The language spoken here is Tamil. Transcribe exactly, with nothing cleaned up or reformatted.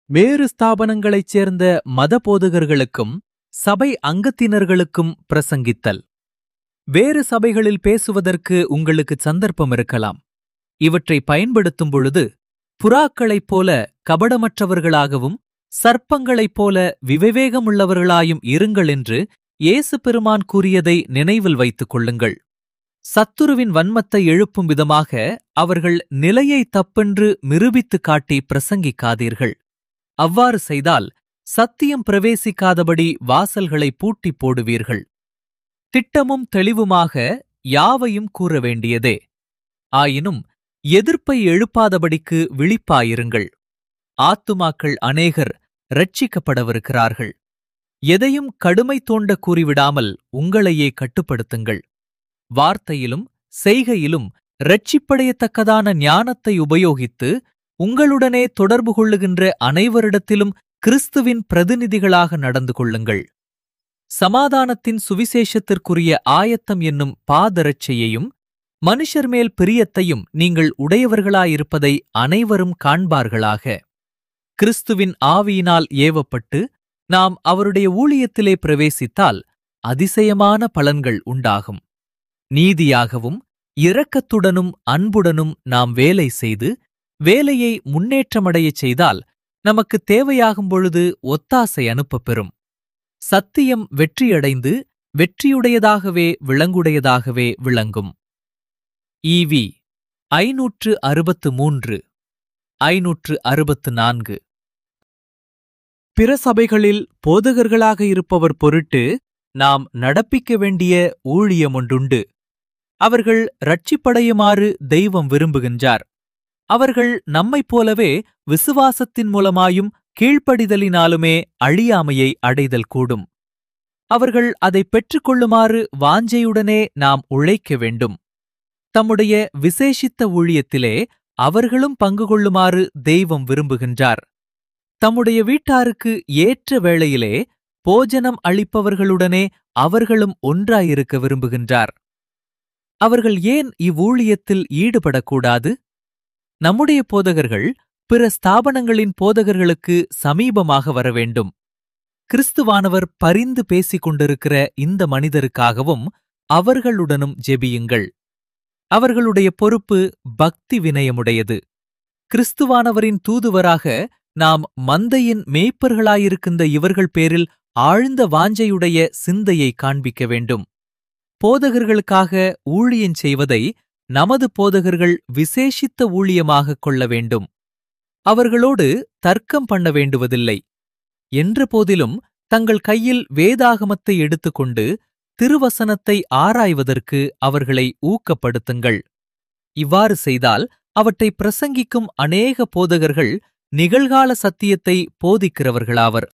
வேறு ஸ்தாபனங்களைச் சேர்ந்த மத போதகர்களுக்கும் சபை அங்கத்தினர்களுக்கும் பிரசங்கித்தல். வேறு சபைகளில் பேசுவதற்கு உங்களுக்கு சந்தர்ப்பம் இருக்கலாம். இவற்றை பயன்படுத்தும் பொழுது புறாக்களைப் போல கபடமற்றவர்களாகவும் சர்ப்பங்களைப் போல விவேகமுள்ளவர்களாயும் இருங்கள் என்று இயேசு பெருமான் கூறியதை நினைவில் வைத்துக் கொள்ளுங்கள். சத்துருவின் வன்மத்தை எழுப்பும் விதமாக அவர்கள் நிலையை தப்பென்று நிரூபித்துக் காட்டி பிரசங்கிக்காதீர்கள். அவ்வாறு செய்தால் சத்தியம் பிரவேசிக்காதபடி வாசல்களை பூட்டிப் போடுவீர்கள். திட்டமும் தெளிவுமாக யாவையும் கூற வேண்டியதே. ஆயினும் எதிர்ப்பை எழுப்பாதபடிக்கு விழிப்பாயிருங்கள். ஆத்துமாக்கள் அநேகர் இரட்சிக்கப்படவிருக்கிறார்கள். எதையும் கடுமை தோண்ட கூறிவிடாமல் உங்களையே கட்டுப்படுத்துங்கள். வார்த்தையிலும் செய்கையிலும் இரட்சிப்படையத்தக்கதான ஞானத்தை உபயோகித்து உங்களுடனே தொடர்பு கொள்ளுகின்ற அனைவரிடத்திலும் கிறிஸ்துவின் பிரதிநிதிகளாக நடந்து கொள்ளுங்கள். சமாதானத்தின் சுவிசேஷத்திற்குரிய ஆயத்தம் என்னும் பாதரட்சையையும் மனுஷர் மேல் பிரியத்தையும் நீங்கள் உடையவர்களாயிருப்பதை அனைவரும் காண்பார்களாக. கிறிஸ்துவின் ஆவியினால் ஏவப்பட்டு நாம் அவருடைய ஊழியத்திலே பிரவேசித்தால் அதிசயமான பலன்கள் உண்டாகும். நீதியாகவும் இரக்கத்துடனும் அன்புடனும் நாம் வேலை செய்து வேலையை முன்னேற்றமடையச் செய்தால் நமக்கு தேவையாகும் பொழுது ஒத்தாசை அனுப்பப் பெறும். சத்தியம் வெற்றியடைந்து வெற்றியுடையதாகவே விளங்குடையதாகவே விளங்கும். ஈவி ஐநூற்று அறுபத்து மூன்று ஐநூற்று அறுபத்து நான்கு. பிற சபைகளில் போதகர்களாக இருப்பவர் பொருட்டு நாம் நடப்பிக்க வேண்டிய ஊழியமொன்றுண்டு. அவர்கள் இரட்சிப்படையுமாறு தெய்வம் விரும்புகின்றார். அவர்கள் நம்மைப் போலவே விசுவாசத்தின் மூலமாயும் கீழ்ப்படிதலினாலுமே அழியாமையை அடைதல் கூடும். அவர்கள் அதை பெற்றுக்கொள்ளுமாறு வாஞ்சையுடனே நாம் உழைக்க வேண்டும். தம்முடைய விசேஷித்த ஊழியத்திலே அவர்களும் பங்கு கொள்ளுமாறு தெய்வம் விரும்புகின்றார். தம்முடைய வீட்டாருக்கு ஏற்ற வேளையிலே போஜனம் அளிப்பவர்களுடனே அவர்களும் ஒன்றாயிருக்க விரும்புகின்றார். அவர்கள் ஏன் இவ்வூழியத்தில் ஈடுபடக்கூடாது? நம்முடைய போதகர்கள் பிற ஸ்தாபனங்களின் போதகர்களுக்கு சமீபமாக வரவேண்டும். கிறிஸ்துவானவர் பரிந்து பேசிக் கொண்டிருக்கிற இந்த மனிதருக்காகவும் அவர்களுடனும் ஜெபியுங்கள். அவர்களுடைய பொறுப்பு பக்தி வினயமுடையது. கிறிஸ்துவானவரின் தூதுவராக நாம் மந்தையின் மேய்ப்பர்களாயிருக்கின்ற இவர்கள் பேரில் ஆழ்ந்த வாஞ்சையுடைய சிந்தையை காண்பிக்க வேண்டும். போதகர்களுக்காக ஊழியஞ் செய்வதை நமது போதகர்கள் விசேஷித்த ஊழியமாகக் கொள்ள வேண்டும். அவர்களோடு தர்க்கம் பண்ண வேண்டுவதில்லை. என்ற போதிலும் தங்கள் கையில் வேதாகமத்தை எடுத்துக்கொண்டு திருவசனத்தை ஆராய்வதற்கு அவர்களை ஊக்கப்படுத்துங்கள். இவ்வாறு செய்தால் அவற்றை பிரசங்கிக்கும் அநேக போதகர்கள் நிகழ்கால சத்தியத்தை போதிக்கிறவர்களாவர்.